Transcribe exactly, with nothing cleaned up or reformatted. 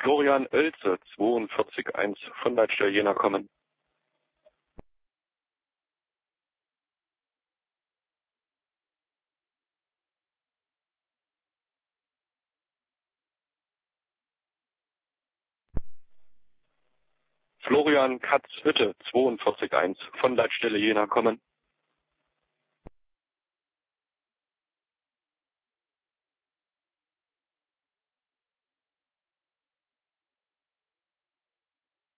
Florian Oelze, zweiundvierzig eins von Leitstelle Jena kommen. Florian Katzhütte, zweiundvierzig eins von Leitstelle Jena kommen.